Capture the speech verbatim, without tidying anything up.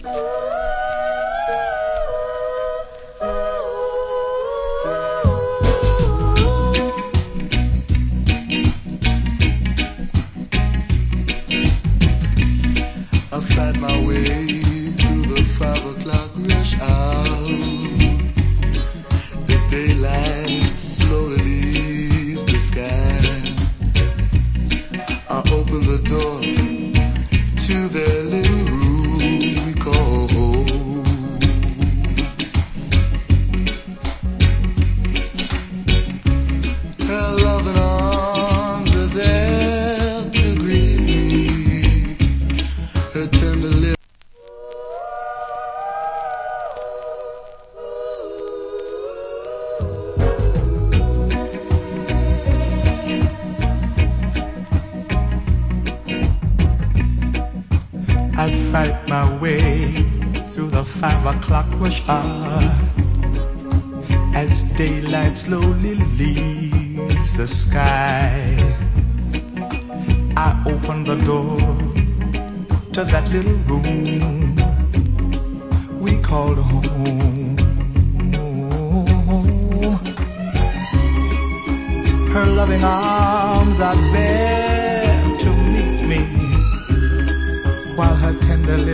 I fight my way through the five o'clock rush hour as daylight slowly leaves the sky. I open the door to their little room we call home. Her loving arms are there to greet me. Her tender lips. I fight my way through the five o'clock rush hour as daylight slowly leaves the sky. I open the door to that little room we called home. Her loving arms are there to meet me while her tender lips